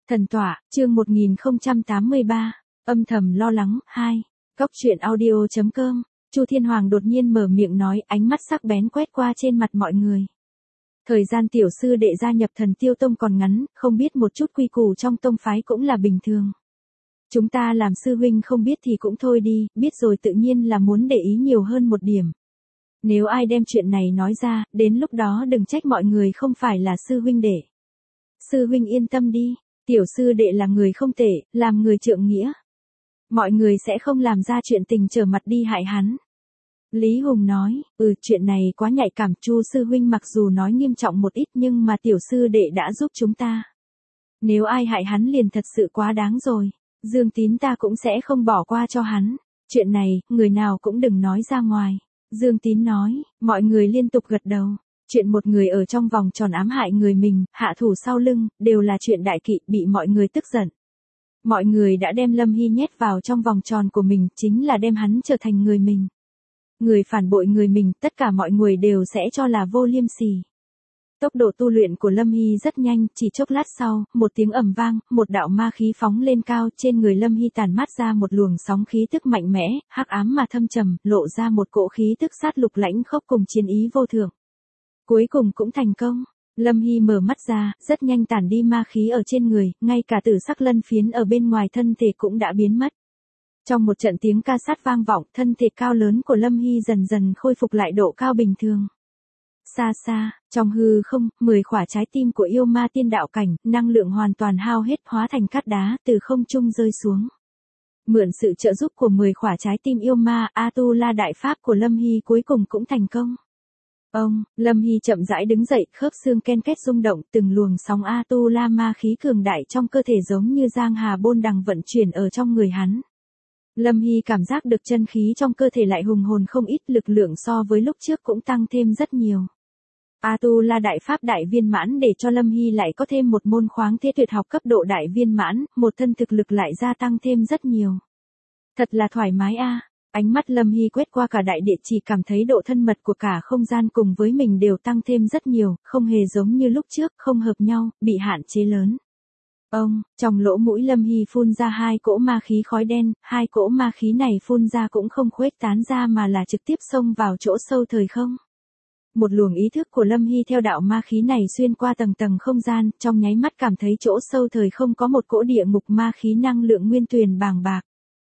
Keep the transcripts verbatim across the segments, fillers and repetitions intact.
Thần tọa, chương một nghìn không trăm tám mươi ba, âm thầm lo lắng, hai. Cốc truyện audio chấm com, Chu Thiên Hoàng đột nhiên mở miệng nói, ánh mắt sắc bén quét qua trên mặt mọi người. Thời gian tiểu sư đệ gia nhập Thần Tiêu Tông còn ngắn, không biết một chút quy củ trong tông phái cũng là bình thường. Chúng ta làm sư huynh không biết thì cũng thôi đi, biết rồi tự nhiên là muốn để ý nhiều hơn một điểm. Nếu ai đem chuyện này nói ra, đến lúc đó đừng trách mọi người không phải là sư huynh đệ. Sư huynh yên tâm đi, tiểu sư đệ là người không tệ, làm người trượng nghĩa. Mọi người sẽ không làm ra chuyện tình trở mặt đi hại hắn. Lý Hùng nói, ừ chuyện này quá nhạy cảm, Chu sư huynh mặc dù nói nghiêm trọng một ít nhưng mà tiểu sư đệ đã giúp chúng ta. Nếu ai hại hắn liền thật sự quá đáng rồi. Dương Tín ta cũng sẽ không bỏ qua cho hắn. Chuyện này, người nào cũng đừng nói ra ngoài. Dương Tín nói, mọi người liên tục gật đầu. Chuyện một người ở trong vòng tròn ám hại người mình, hạ thủ sau lưng, đều là chuyện đại kỵ, bị mọi người tức giận. Mọi người đã đem Lâm Hy nhét vào trong vòng tròn của mình, chính là đem hắn trở thành người mình. Người phản bội người mình, tất cả mọi người đều sẽ cho là vô liêm sỉ. Tốc độ tu luyện của Lâm Hy rất nhanh, chỉ chốc lát sau, một tiếng ầm vang, một đạo ma khí phóng lên cao, trên người Lâm Hy tản mát ra một luồng sóng khí tức mạnh mẽ, hắc ám mà thâm trầm, lộ ra một cỗ khí tức sát lục lãnh khốc cùng chiến ý vô thượng. Cuối cùng cũng thành công, Lâm Hy mở mắt ra, rất nhanh tản đi ma khí ở trên người, ngay cả tử sắc lân phiến ở bên ngoài thân thể cũng đã biến mất. Trong một trận tiếng ca sát vang vọng, thân thể cao lớn của Lâm Hy dần dần khôi phục lại độ cao bình thường. Xa xa, trong hư không, mười khỏa trái tim của yêu ma tiên đạo cảnh, năng lượng hoàn toàn hao hết hóa thành cát đá từ không trung rơi xuống. Mượn sự trợ giúp của mười khỏa trái tim yêu ma, A-tu-la đại pháp của Lâm Hy cuối cùng cũng thành công. Ông, Lâm Hy chậm rãi đứng dậy, khớp xương ken két rung động, từng luồng sóng A-tu-la ma khí cường đại trong cơ thể giống như giang hà bôn đằng vận chuyển ở trong người hắn. Lâm Hy cảm giác được chân khí trong cơ thể lại hùng hồn không ít, lực lượng so với lúc trước cũng tăng thêm rất nhiều. A-tu-la đại pháp đại viên mãn để cho Lâm Hy lại có thêm một môn khoáng thế tuyệt học cấp độ đại viên mãn, một thân thực lực lại gia tăng thêm rất nhiều. Thật là thoải mái a. Ánh mắt Lâm Hy quét qua cả đại địa, chỉ cảm thấy độ thân mật của cả không gian cùng với mình đều tăng thêm rất nhiều, không hề giống như lúc trước, không hợp nhau, bị hạn chế lớn. Ông, trong lỗ mũi Lâm Hy phun ra hai cỗ ma khí khói đen, hai cỗ ma khí này phun ra cũng không khuếch tán ra mà là trực tiếp xông vào chỗ sâu thời không. Một luồng ý thức của Lâm Hy theo đạo ma khí này xuyên qua tầng tầng không gian, trong nháy mắt cảm thấy chỗ sâu thời không có một cỗ địa ngục ma khí năng lượng nguyên tuyền bàng bạc.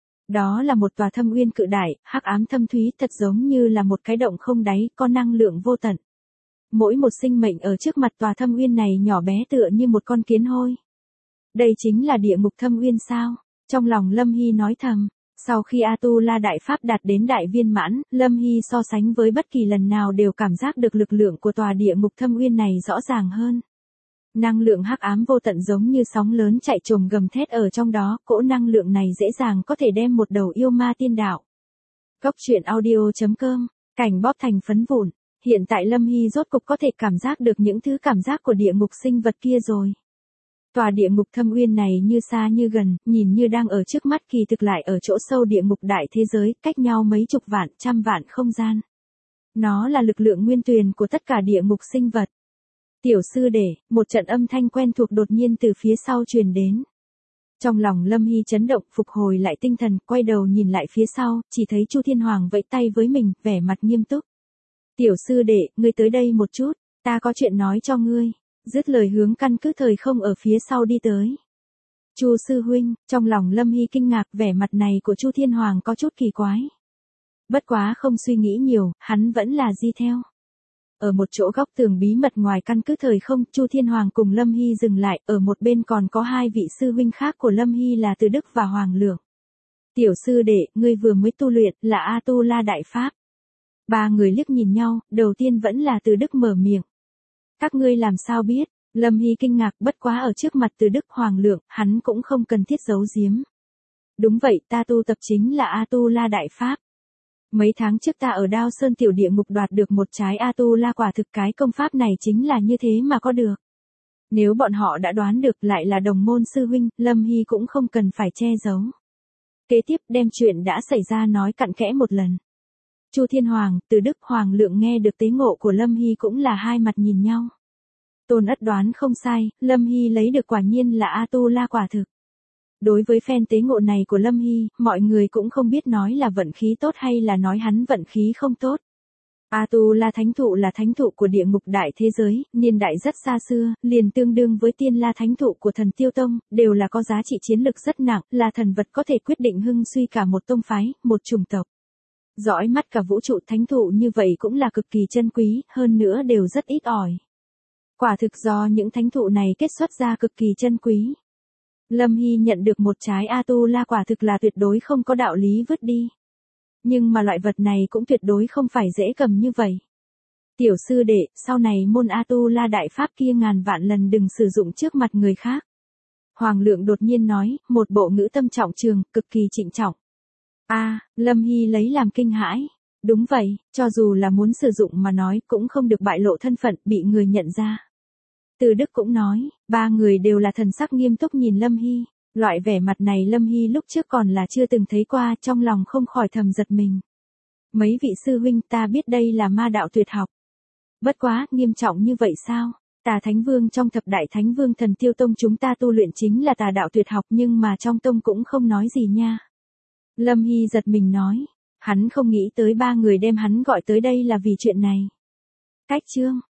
Đó là một tòa thâm uyên cự đại, hắc ám thâm thúy, thật giống như là một cái động không đáy, có năng lượng vô tận. Mỗi một sinh mệnh ở trước mặt tòa thâm uyên này nhỏ bé tựa như một con kiến hôi. Đây chính là địa ngục thâm uyên sao? Trong lòng Lâm Hy nói thầm. Sau khi A-tu-la đại pháp đạt đến đại viên mãn, Lâm Hy so sánh với bất kỳ lần nào đều cảm giác được lực lượng của tòa địa ngục thâm uyên này rõ ràng hơn. Năng lượng hắc ám vô tận giống như sóng lớn chạy trồm gầm thét ở trong đó, cỗ năng lượng này dễ dàng có thể đem một đầu yêu ma tiên đạo. Cốc truyện audio chấm com, cảnh bóp thành phấn vụn. Hiện tại Lâm Hy rốt cục có thể cảm giác được những thứ cảm giác của địa ngục sinh vật kia rồi. Tòa địa ngục thâm uyên này như xa như gần, nhìn như đang ở trước mắt, kỳ thực lại ở chỗ sâu địa ngục đại thế giới, cách nhau mấy chục vạn, trăm vạn không gian. Nó là lực lượng nguyên tuyền của tất cả địa ngục sinh vật. Tiểu sư đệ, một trận âm thanh quen thuộc đột nhiên từ phía sau truyền đến. Trong lòng Lâm Hy chấn động, phục hồi lại tinh thần, quay đầu nhìn lại phía sau, chỉ thấy Chu Thiên Hoàng vẫy tay với mình, vẻ mặt nghiêm túc. Tiểu sư đệ, ngươi tới đây một chút, ta có chuyện nói cho ngươi. Dứt lời hướng căn cứ thời không ở phía sau đi tới. Chu sư huynh, trong lòng Lâm Hy kinh ngạc, vẻ mặt này của Chu Thiên Hoàng có chút kỳ quái. Bất quá không suy nghĩ nhiều, hắn vẫn là di theo. Ở một chỗ góc tường bí mật ngoài căn cứ thời không, Chu Thiên Hoàng cùng Lâm Hy dừng lại, ở một bên còn có hai vị sư huynh khác của Lâm Hy là Từ Đức và Hoàng Lượng. Tiểu sư đệ, ngươi vừa mới tu luyện, là A-tu-la đại pháp. Ba người liếc nhìn nhau, đầu tiên vẫn là Từ Đức mở miệng. Các ngươi làm sao biết? Lâm Hy kinh ngạc, bất quá ở trước mặt Từ Đức Hoàng Lượng, hắn cũng không cần thiết giấu giếm. Đúng vậy, ta tu tập chính là A-tu-la đại pháp. Mấy tháng trước ta ở Đao Sơn tiểu địa ngục đoạt được một trái A-tu-la, quả thực cái công pháp này chính là như thế mà có được. Nếu bọn họ đã đoán được lại là đồng môn sư huynh, Lâm Hy cũng không cần phải che giấu. Kế tiếp đem chuyện đã xảy ra nói cặn kẽ một lần. Chu Thiên Hoàng, Từ Đức Hoàng Lượng nghe được tế ngộ của Lâm Hy cũng là hai mặt nhìn nhau. Tôn Ất đoán không sai, Lâm Hy lấy được quả nhiên là A-tu-la quả thực. Đối với phen tế ngộ này của Lâm Hy, mọi người cũng không biết nói là vận khí tốt hay là nói hắn vận khí không tốt. A-tu-la thánh thụ là thánh thụ của địa ngục đại thế giới, niên đại rất xa xưa, liền tương đương với tiên la thánh thụ của thần Tiêu Tông, đều là có giá trị chiến lực rất nặng, là thần vật có thể quyết định hưng suy cả một tông phái, một chủng tộc. Dõi mắt cả vũ trụ thánh thụ như vậy cũng là cực kỳ chân quý, hơn nữa đều rất ít ỏi. Quả thực do những thánh thụ này kết xuất ra cực kỳ chân quý. Lâm Hy nhận được một trái A-tu-la quả thực là tuyệt đối không có đạo lý vứt đi. Nhưng mà loại vật này cũng tuyệt đối không phải dễ cầm như vậy. Tiểu sư đệ, sau này môn A-tu-la đại pháp kia ngàn vạn lần đừng sử dụng trước mặt người khác. Hoàng Lượng đột nhiên nói, một bộ ngữ tâm trọng trường, cực kỳ trịnh trọng. A, Lâm Hy lấy làm kinh hãi. Đúng vậy, cho dù là muốn sử dụng mà nói cũng không được bại lộ thân phận, bị người nhận ra. Từ Đức cũng nói, ba người đều là thần sắc nghiêm túc nhìn Lâm Hy. Loại vẻ mặt này Lâm Hy lúc trước còn là chưa từng thấy qua, trong lòng không khỏi thầm giật mình. Mấy vị sư huynh, ta biết đây là ma đạo tuyệt học. Bất quá, nghiêm trọng như vậy sao? Tà Thánh Vương trong thập đại Thánh Vương thần Tiêu Tông chúng ta tu luyện chính là tà đạo tuyệt học, nhưng mà trong tông cũng không nói gì nha. Lâm Hy giật mình nói, hắn không nghĩ tới ba người đem hắn gọi tới đây là vì chuyện này. Cách chương